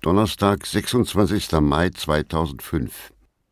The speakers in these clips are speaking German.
Donnerstag, 26. Mai 2005.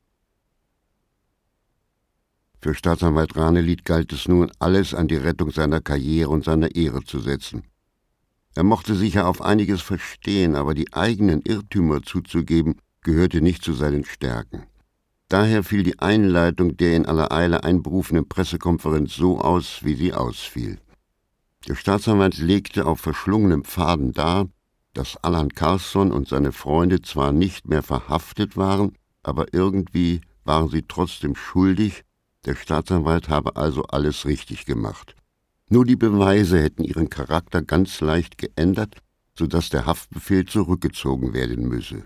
Für Staatsanwalt Ranelid galt es nun, alles an die Rettung seiner Karriere und seiner Ehre zu setzen. Er mochte sicher auf einiges verstehen, aber die eigenen Irrtümer zuzugeben, gehörte nicht zu seinen Stärken. Daher fiel die Einleitung der in aller Eile einberufenen Pressekonferenz so aus, wie sie ausfiel. Der Staatsanwalt legte auf verschlungenem Faden dar, dass Allan Karlsson und seine Freunde zwar nicht mehr verhaftet waren, aber irgendwie waren sie trotzdem schuldig. Der Staatsanwalt habe also alles richtig gemacht. Nur die Beweise hätten ihren Charakter ganz leicht geändert, sodass der Haftbefehl zurückgezogen werden müsse.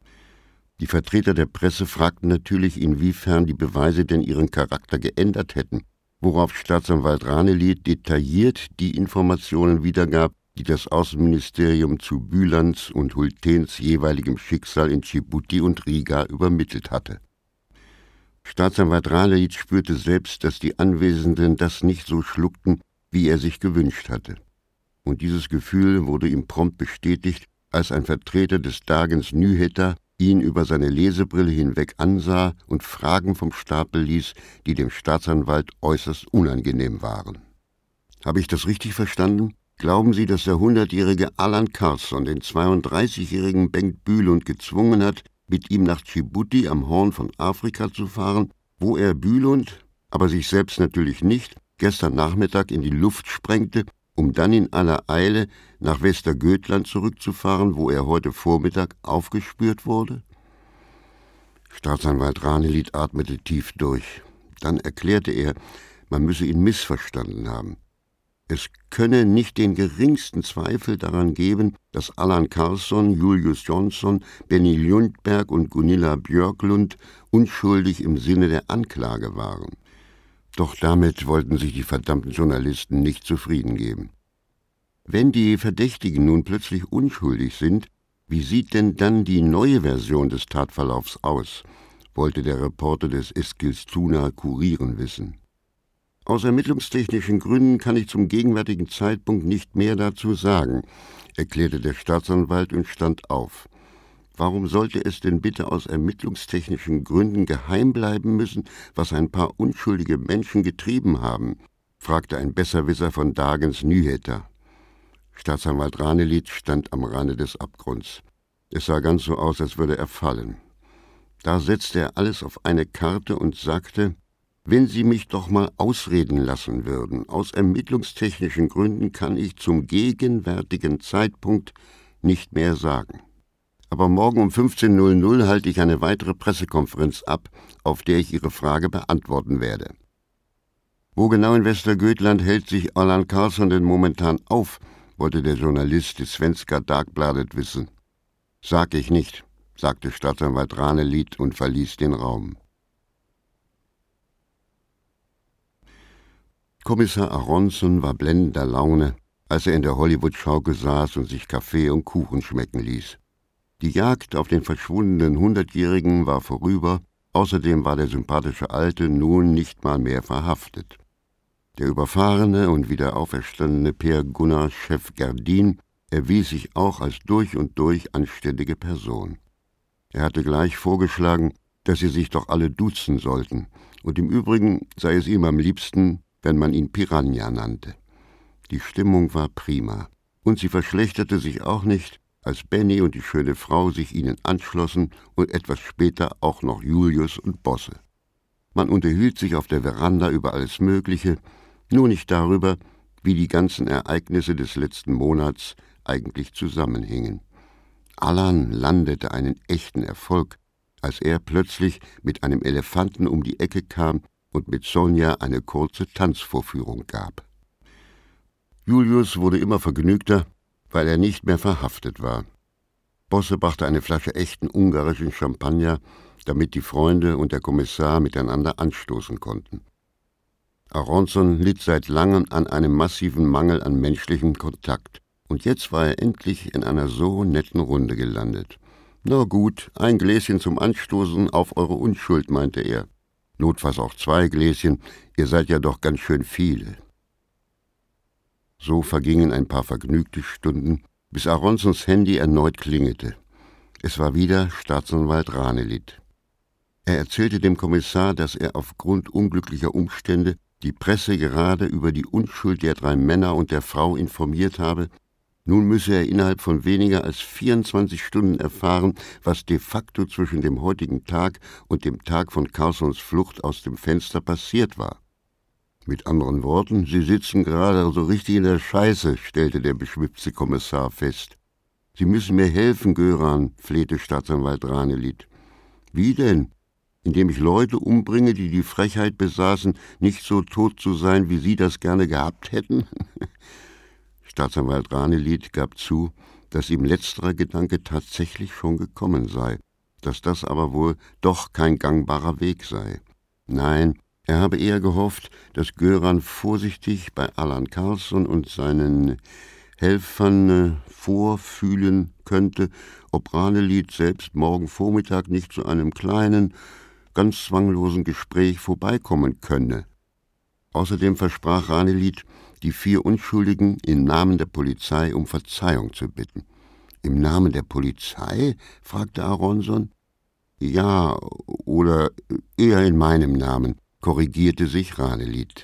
Die Vertreter der Presse fragten natürlich, inwiefern die Beweise denn ihren Charakter geändert hätten, worauf Staatsanwalt Ranelid detailliert die Informationen wiedergab, die das Außenministerium zu Bülents und Hultens jeweiligem Schicksal in Dschibuti und Riga übermittelt hatte. Staatsanwalt Ranelid spürte selbst, dass die Anwesenden das nicht so schluckten, wie er sich gewünscht hatte. Und dieses Gefühl wurde ihm prompt bestätigt, als ein Vertreter des Dagens Nyheter ihn über seine Lesebrille hinweg ansah und Fragen vom Stapel ließ, die dem Staatsanwalt äußerst unangenehm waren. »Habe ich das richtig verstanden? Glauben Sie, dass der 100-jährige Allan Karlsson den 32-jährigen Bengt Bülent gezwungen hat, mit ihm nach Dschibuti am Horn von Afrika zu fahren, wo er Bülent, aber sich selbst natürlich nicht, gestern Nachmittag in die Luft sprengte, um dann in aller Eile nach Västergötland zurückzufahren, wo er heute Vormittag aufgespürt wurde?« Staatsanwalt Ranelid atmete tief durch. Dann erklärte er, man müsse ihn missverstanden haben. Es könne nicht den geringsten Zweifel daran geben, dass Allan Karlsson, Julius Jonsson, Benny Ljungberg und Gunilla Björklund unschuldig im Sinne der Anklage waren. Doch damit wollten sich die verdammten Journalisten nicht zufrieden geben. Wenn die Verdächtigen nun plötzlich unschuldig sind, wie sieht denn dann die neue Version des Tatverlaufs aus, wollte der Reporter des Eskilstuna Kuriren wissen. Aus ermittlungstechnischen Gründen kann ich zum gegenwärtigen Zeitpunkt nicht mehr dazu sagen, erklärte der Staatsanwalt und stand auf. Warum sollte es denn bitte aus ermittlungstechnischen Gründen geheim bleiben müssen, was ein paar unschuldige Menschen getrieben haben?, fragte ein Besserwisser von Dagens Nyheter. Staatsanwalt Ranelid stand am Rande des Abgrunds. Es sah ganz so aus, als würde er fallen. Da setzte er alles auf eine Karte und sagte, wenn Sie mich doch mal ausreden lassen würden. Aus ermittlungstechnischen Gründen kann ich zum gegenwärtigen Zeitpunkt nicht mehr sagen. Aber morgen um 15:00 halte ich eine weitere Pressekonferenz ab, auf der ich Ihre Frage beantworten werde. Wo genau in Västergötland hält sich Allan Karlsson denn momentan auf, wollte der Journalist des Svenska Dagbladet wissen. Sag ich nicht, sagte Staatsanwalt Ranelid und verließ den Raum. Kommissar Aronson war blendender Laune, als er in der Hollywood-Schaukel saß und sich Kaffee und Kuchen schmecken ließ. Die Jagd auf den verschwundenen 100-Jährigen war vorüber, außerdem war der sympathische Alte nun nicht mal mehr verhaftet. Der überfahrene und wieder auferstandene Per Gunnar Chef Gerdin erwies sich auch als durch und durch anständige Person. Er hatte gleich vorgeschlagen, dass sie sich doch alle duzen sollten, und im Übrigen sei es ihm am liebsten, wenn man ihn Piranha nannte. Die Stimmung war prima, und sie verschlechterte sich auch nicht, als Benny und die schöne Frau sich ihnen anschlossen und etwas später auch noch Julius und Bosse. Man unterhielt sich auf der Veranda über alles Mögliche, nur nicht darüber, wie die ganzen Ereignisse des letzten Monats eigentlich zusammenhingen. Allan landete einen echten Erfolg, als er plötzlich mit einem Elefanten um die Ecke kam und mit Sonja eine kurze Tanzvorführung gab. Julius wurde immer vergnügter, weil er nicht mehr verhaftet war. Bosse brachte eine Flasche echten ungarischen Champagner, damit die Freunde und der Kommissar miteinander anstoßen konnten. Aronson litt seit langem an einem massiven Mangel an menschlichem Kontakt, und jetzt war er endlich in einer so netten Runde gelandet. »Na gut, ein Gläschen zum Anstoßen auf eure Unschuld«, meinte er. »Notfalls auch 2 Gläschen, ihr seid ja doch ganz schön viele.« So vergingen ein paar vergnügte Stunden, bis Aronsons Handy erneut klingelte. Es war wieder Staatsanwalt Ranelid. Er erzählte dem Kommissar, dass er aufgrund unglücklicher Umstände die Presse gerade über die Unschuld der 3 Männer und der Frau informiert habe. Nun müsse er innerhalb von weniger als 24 Stunden erfahren, was de facto zwischen dem heutigen Tag und dem Tag von Carlsons Flucht aus dem Fenster passiert war. Mit anderen Worten, Sie sitzen gerade so richtig in der Scheiße, stellte der beschwipste Kommissar fest. Sie müssen mir helfen, Göran, flehte Staatsanwalt Ranelid. Wie denn? Indem ich Leute umbringe, die die Frechheit besaßen, nicht so tot zu sein, wie Sie das gerne gehabt hätten? Staatsanwalt Ranelid gab zu, dass ihm letzterer Gedanke tatsächlich schon gekommen sei, dass das aber wohl doch kein gangbarer Weg sei. Nein, er habe eher gehofft, dass Göran vorsichtig bei Allan Carlson und seinen Helfern vorfühlen könnte, ob Ranelid selbst morgen Vormittag nicht zu einem kleinen, ganz zwanglosen Gespräch vorbeikommen könne. Außerdem versprach Ranelid, die 4 Unschuldigen im Namen der Polizei um Verzeihung zu bitten. »Im Namen der Polizei?« fragte Aronson. »Ja, oder eher in meinem Namen«, korrigierte sich Ranelid.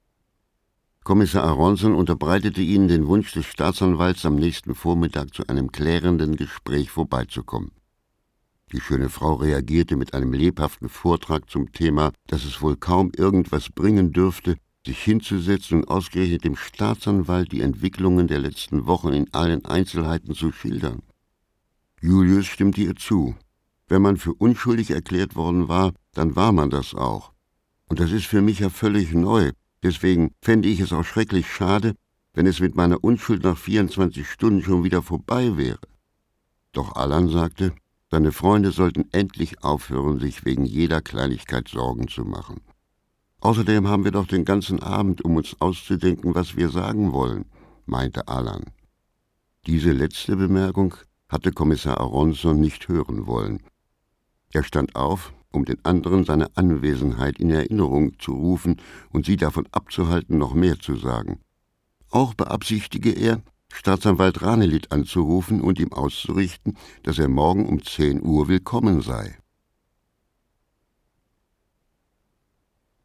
Kommissar Aronson unterbreitete ihnen den Wunsch des Staatsanwalts, am nächsten Vormittag zu einem klärenden Gespräch vorbeizukommen. Die schöne Frau reagierte mit einem lebhaften Vortrag zum Thema, dass es wohl kaum irgendwas bringen dürfte, sich hinzusetzen und ausgerechnet dem Staatsanwalt die Entwicklungen der letzten Wochen in allen Einzelheiten zu schildern. Julius stimmte ihr zu. Wenn man für unschuldig erklärt worden war, dann war man das auch. Und das ist für mich ja völlig neu. Deswegen fände ich es auch schrecklich schade, wenn es mit meiner Unschuld nach 24 Stunden schon wieder vorbei wäre. Doch Allan sagte, seine Freunde sollten endlich aufhören, sich wegen jeder Kleinigkeit Sorgen zu machen. Außerdem haben wir doch den ganzen Abend, um uns auszudenken, was wir sagen wollen, meinte Allan. Diese letzte Bemerkung hatte Kommissar Aronson nicht hören wollen. Er stand auf, um den anderen seine Anwesenheit in Erinnerung zu rufen und sie davon abzuhalten, noch mehr zu sagen. Auch beabsichtige er, Staatsanwalt Ranelid anzurufen und ihm auszurichten, dass er morgen um 10 Uhr willkommen sei.